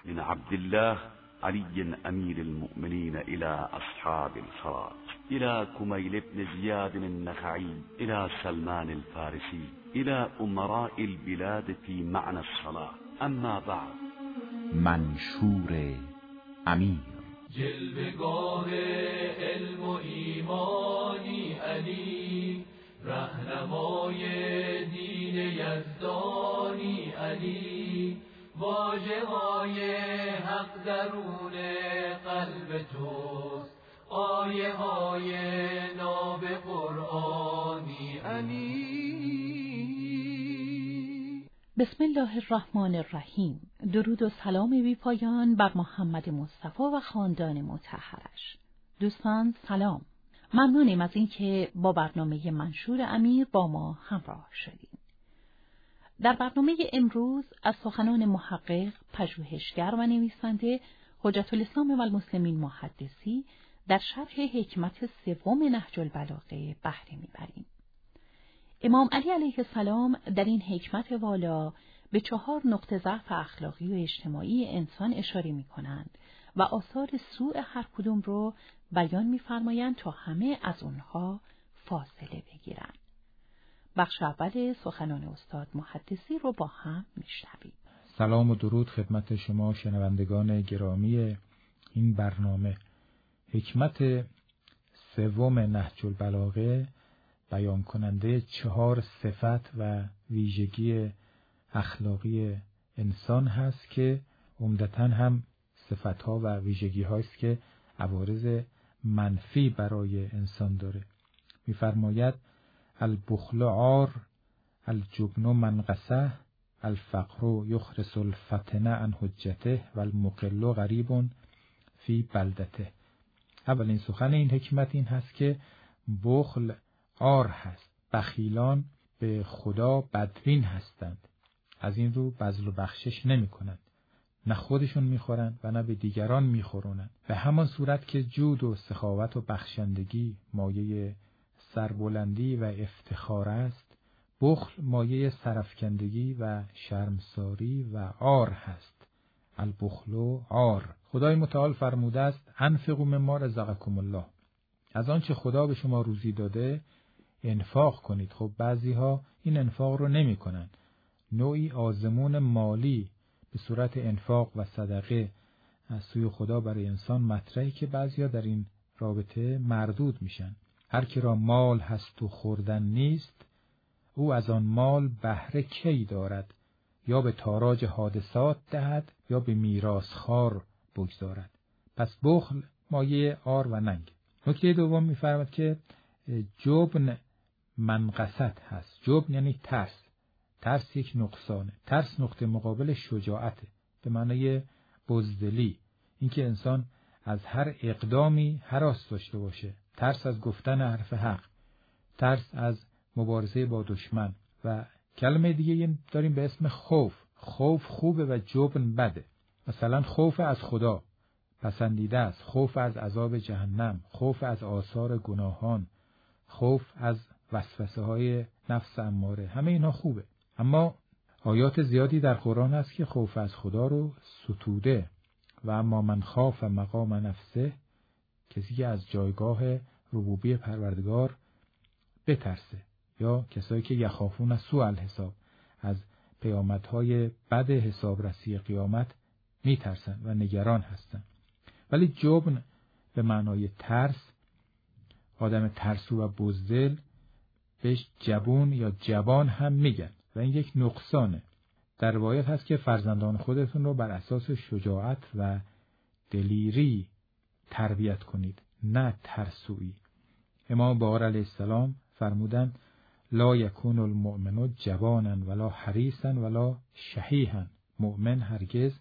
من عبد الله علي امیر المؤمنین الى اصحاب الفرات، الى کمیل بن زیاد النخعی، الى سلمان الفارسی، الى امراء البلاد فی معنى الصلاة. اما بعد. منشور امیر. جلوه‌گاه علم و ایمانی علی، رهنمای دین یزدانی علی، واژه‌های حق درون قلب توست، آیه‌های ناب قرآنی علی. بسم الله الرحمن الرحیم. درود و سلام بی پایان بر محمد مصطفی و خاندان مطهرش. دوستان سلام. ممنونیم از اینکه با برنامه منشور امیر با ما همراه شدید. در برنامه امروز از سخنان محقق، پژوهشگر و نویسنده حجت الاسلام و المسلمین محدثی در شرح حکمت سوم نهج البلاغه بهره میبریم. امام علی علیه السلام در این حکمت والا به 4 نقطه ضعف اخلاقی و اجتماعی انسان اشاره می‌کنند و آثار سوء هر کدوم رو بیان می‌فرمایند تا همه از اونها فاصله بگیرند. بخش اول سخنان استاد محدثی رو با هم میشنویم. سلام و درود خدمت شما شنوندگان گرامی این برنامه. حکمت سوم نهج البلاغه بیان کننده 4 صفت و ویژگی اخلاقی انسان هست که عمدتاً هم صفتها و ویژگی هاست که عوارض منفی برای انسان داره. می‌فرماید البخل عار، الجبن منقصه، الفقر یخرس الفتنه عن حجته و المقل غریب فی بلدته. اولین سخن این حکمت این هست که بخل عار هست. بخیلان به خدا بدبین هستند. از این رو بذل و بخشش نمی کنند. نه خودشون میخورند و نه به دیگران میخورونند. به همان صورت که جود و سخاوت و بخشندگی مایه سربلندی و افتخار است، بخل مایه سرفکندگی و شرمساری و عار هست. البخل عار. خدای متعال فرموده است انفقوا مما رزقکم الله. از آنچه خدا به شما روزی داده انفاق کنید. خب بعضی ها این انفاق رو نمی کنن. نوعی آزمون مالی به صورت انفاق و صدقه از سوی خدا برای انسان مطرحی که بعضی ها در این رابطه مردود میشن. هر که را مال هست و خوردن نیست، او از آن مال بهره کی دارد؟ یا به تاراج حادثات دهد یا به میراثخوار بگذارد. پس بخل مایه عار و ننگ. نکته دوم می‌فرماید که جبن منقصت هست. جبن یعنی ترس. ترس یک نقصانه. ترس نقطه مقابل شجاعته، به معنای بزدلی. اینکه انسان از هر اقدامی هراس داشته باشه. ترس از گفتن حرف حق، ترس از مبارزه با دشمن. و کلمه دیگه داریم به اسم خوف. خوف خوبه و جبن بده. مثلا خوف از خدا پسندیده است، خوف از عذاب جهنم، خوف از آثار گناهان، خوف از وسوسه های نفس اماره. همه اینا خوبه. اما آیات زیادی در قرآن هست که خوف از خدا رو ستوده. و اما من خاف مقام نفسه، کسی که از جایگاه ربوبی پروردگار بترسه. یا کسایی که یخافون از سوء الحساب، از پیامدهای بد حسابرسی قیامت میترسن و نگران هستن. ولی جبن به معنای ترس، آدم ترسو و بزدل بهش جبون یا جبان هم میگن و این یک نقصانه. در روایت هست که فرزندان خودتون رو بر اساس شجاعت و دلیری تربیت کنید، نه ترسویی. امام باقر علیه السلام فرمودن لا یکون المؤمن جبانا ولا حریصا ولا شحیحا. مؤمن هرگز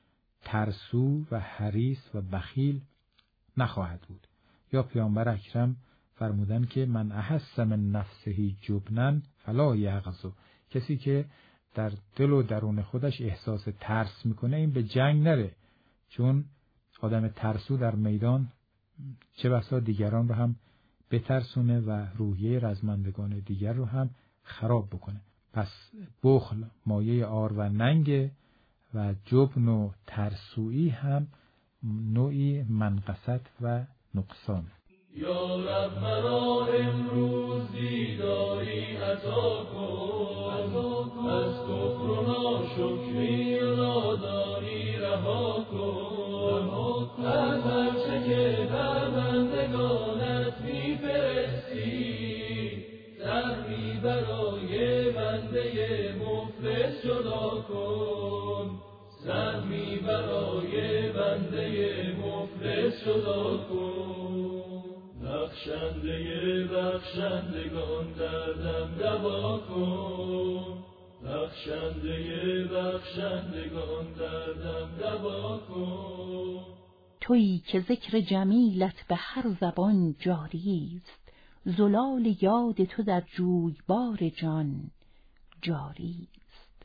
ترسو و حریص و بخیل نخواهد بود. یا پیامبر اکرم فرمودن که من احس من نفسه جبنا فلا یغزو. کسی که در دل و درون خودش احساس ترس میکنه این به جنگ نره، چون آدم ترسو در میدان چه بسا دیگران رو هم بترسونه و روحیه رزمندگان دیگر رو هم خراب بکنه. پس بخل مایه عار و ننگ و جبن و ترسویی هم نوعی منقصت و نقصان. یا رب مرا امروز دیداری عطا کن، از کفر و ناشکری و نادانی رها کن، از هرچه که بر بندگانت می‌فرستی سهمی برای بنده مفلس جدا کن، سهمی برای بنده مفلس جدا کن. بخشنده بخشندگان دردم دوا کن، بخشنده بخشندگان دردم دوا کن. تویی که ذکر جمیلت به هر زبان جاری است، زلال یاد تو در جویبار جان جاری است.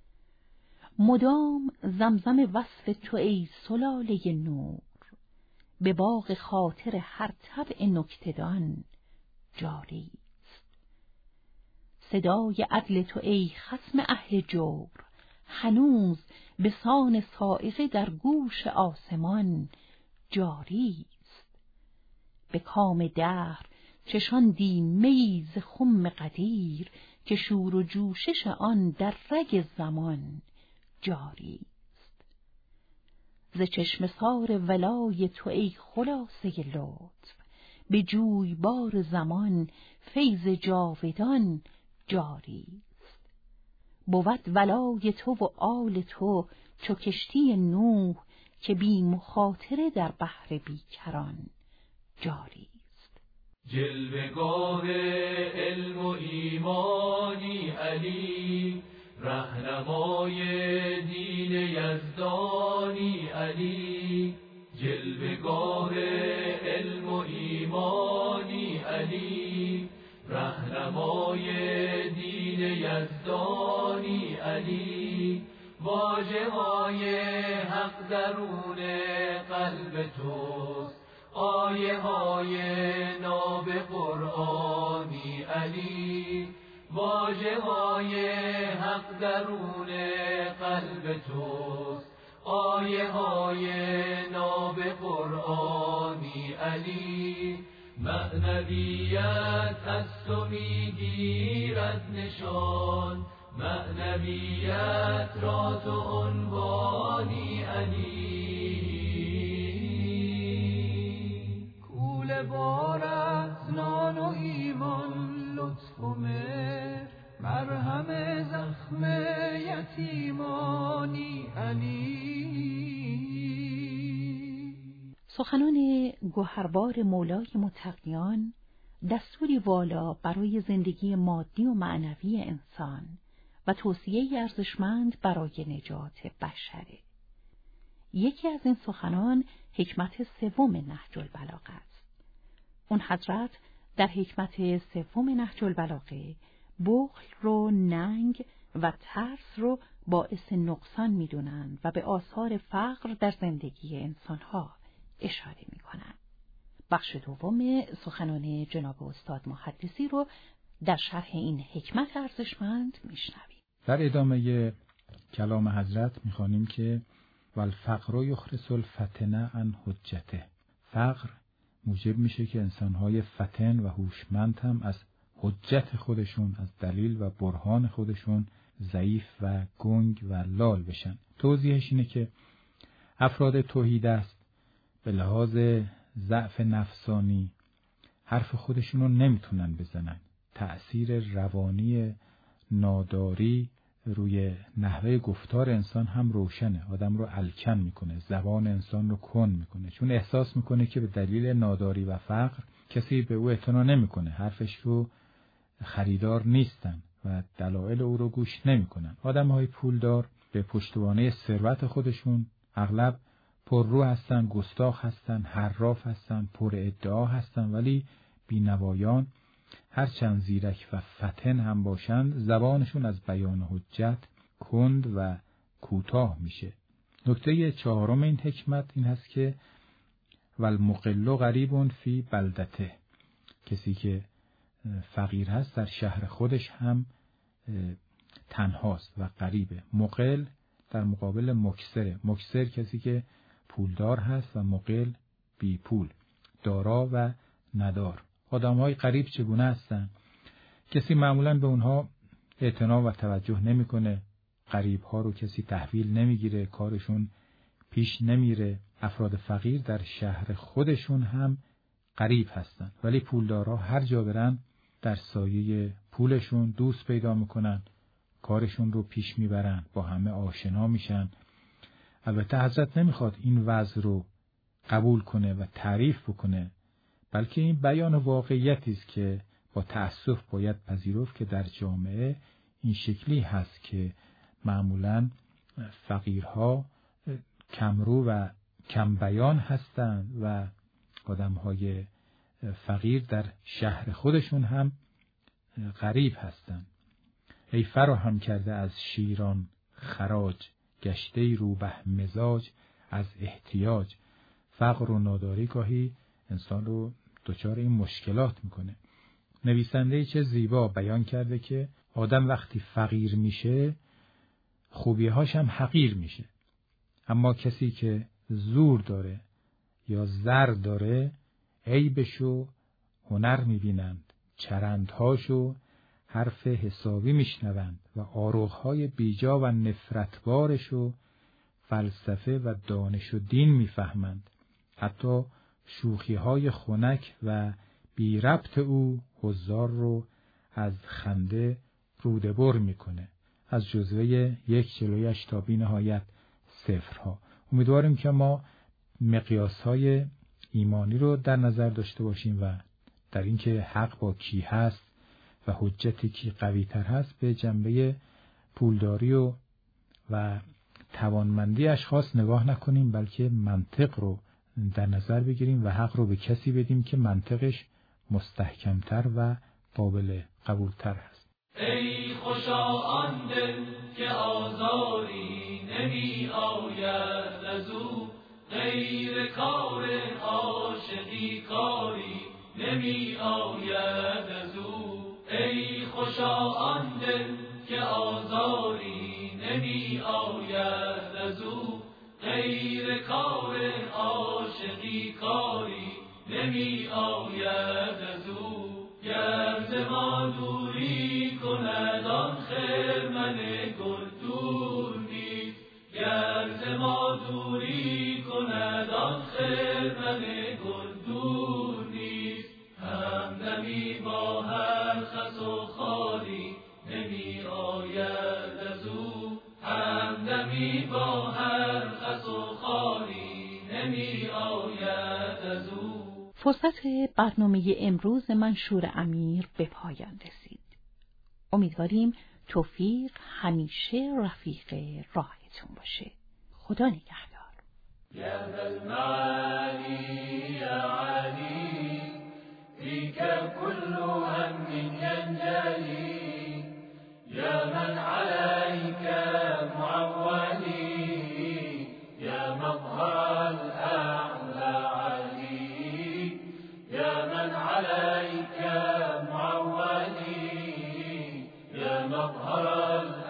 مدام زمزم وصف تو ای سلاله نور، به باغ خاطر هر طبع نکته‌دان جاری است. صدای عدل تو ای خصم اهل جور، هنوز به سان صاعقه در گوش آسمان جاری است. به کام دهر چشاندی می ز خم قدیر، که شور و جوشش آن در رگ زمان جاری است. ز چشم سار ولای تو ای خلاصه لطف، به جویبار زمان فیض جاودان جاری است. بود ولای تو و آل تو چو کشتی نوح، که بی مخاطره در بحر بیکران جاری است. جلوه‌گاه علم و ایمانی علی، رهنمای دین یزدانی علی، جلوه‌گاه علم و ایمانی علی، رهنمای دین یزدانی علی، واژه‌های حق درون قلب توست، آیه‌های ناب قرآنی علی، واژه‌های حق درون قلب توست، آیه‌های ناب قرآنی علی، معنویت از تو می‌گیرد نشان، معنویت را تو عنوانی علی، کوله بار از نان و ایمان لطف و مهر، مرهم زخم یتیمانی علی. سخنان گوهربار مولای متقیان دستوری والا برای زندگی مادی و معنوی انسان و توصیه ارزشمند برای نجات بشره. یکی از این سخنان حکمت سوم نهج البلاغه است. اون حضرت در حکمت سوم نهج البلاغه بخل رو، ننگ و ترس رو باعث نقصان می‌دونن و به آثار فقر در زندگی انسان‌ها اشاره می‌کنن. بخش دوم سخنان جناب استاد محدثی رو در شرح این حکمت ارزشمند میشنویم. در ادامه کلام حضرت می‌خوانیم که والفقر یخرس الفتنه عن حجته. فقر موجب میشه که انسان‌های فتن و هوشمند هم از حجت خودشون، از دلیل و برهان خودشون ضعیف و گنگ و لال بشن. توضیحش اینه که افراد توحیدست به لحاظ ضعف نفسانی حرف خودشون رو نمیتونن بزنن. تأثیر روانی ناداری روی نحوه گفتار انسان هم روشنه. آدم رو الکن میکنه، زبان انسان رو کن میکنه، چون احساس میکنه که به دلیل ناداری و فقر کسی به او اعتنا نمیکنه، حرفش رو خریدار نیستن و دلایل او رو گوش نمیکنن. آدم‌های پولدار به پشتوانه ثروت خودشون اغلب پررو هستن، گستاخ هستن، حراف هستن، پر ادعا هستن، ولی بینوایان هرچند زیرک و فتن هم باشند زبانشون از بیان حجت کند و کوتاه میشه. نکته چهارم این حکمت این هست که والمقل غریب فی بلدته. کسی که فقیر هست در شهر خودش هم تنهاست و غریبه. مقل در مقابل مکثر. مکثر کسی که پولدار هست و مقل بی پول، دارا و ندار. آدم‌های غریب چگونه هستند؟ کسی معمولاً به اونها اعتنا و توجه نمی‌کنه. غریب‌ها رو کسی تحویل نمیگیره، کارشون پیش نمیره. افراد فقیر در شهر خودشون هم غریب هستند، ولی پولدارا هر جا برن در سایه پولشون دوست پیدا میکنن، کارشون رو پیش میبرن، با همه آشنا میشن. البته حضرت نمیخواد این وضع رو قبول کنه و تعریف بکنه، بلکه این بیان واقعیتی است که با تأسف باید پذیرفت که در جامعه این شکلی هست که معمولاً فقیرها کمرو و کم بیان هستند و آدمهای فقیر در شهر خودشون هم غریب هستند. ای فراهم کرده از شیران خراج، گشته روبه مزاج از احتیاج. فقر و ناداری گاهی انسان رو دچار این مشکلات میکنه. نویسنده چه زیبا بیان کرده که آدم وقتی فقیر میشه خوبیهاش هم حقیر میشه، اما کسی که زور داره یا زر داره عیبشو هنر میبینند، چرندهاشو حرف حسابی میشنوند و آروغهای بیجا و نفرتبارشو فلسفه و دانش و دین میفهمند. حتی شوخیهای خنک و بی ربط او حضار رو از خنده روده‌بر میکنه. از جزوه 1/8 تا بی نهایت صفرها. امیدواریم که ما مقیاسهای ایمانی رو در نظر داشته باشیم و در اینکه حق با کی هست و حجت کی قوی تر هست به جنبه پولداری و توانمندی اشخاص نگاه نکنیم، بلکه منطق رو در نظر بگیریم و حق رو به کسی بدیم که منطقش مستحکمتر و قابل قبولتر هست. ای خوشا آن دل که آزاری نمی آید از او، غیر کار عاشقی کاری نمی آید از او. ای خوشا آن دل که آزاری نمی آید از او، غیر کار عاشقی کاری نمی آید از او. گر ز ما دوری کند آن خرمن گل دور نیست، گر ز ما دوری کند آن خرمن گل دور نیست. همدمی با هر خس و خاری نمی آید از او، همدمی با هر خس و خاری نمی آید از او. فرصت برنامه امروز منشور امیر به پایان رسید. امیدواریم توفیق همیشه رفیق راهتون باشه. خدا نگهدار. یا المعالی یا علی فیک کل هم ینجلی، یا من علیک معولی، یا مظهر عليك معولي، يا مظهر